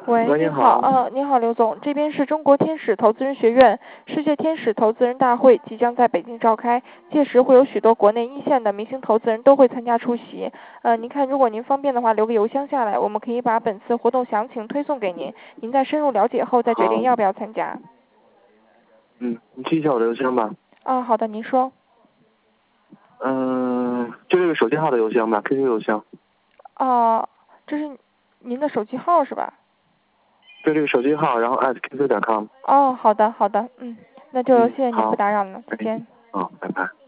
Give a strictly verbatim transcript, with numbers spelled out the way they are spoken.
喂， 喂， 你好， 你好。 呃，你好，刘总，这边是中国天使投资人学院世界天使投资人大会即将在北京召开，届时会有许多国内一线的明星投资人都会参加出席。呃，您看，如果您方便的话，留个邮箱下来，我们可以把本次活动详情推送给您，您在深入了解后再决定好， 要不要参加。 嗯，你记一下我的邮箱吧。 啊，好的，您说。 嗯、就这个手机号的邮箱吧，Q Q 邮箱。 哦、这是您的手机号是吧？ 就这个手机号，然后 at qq 点 com。 哦，好的，好的，嗯，那就嗯， 谢谢您，不好， 打扰了，再哎， 见。 好，拜拜。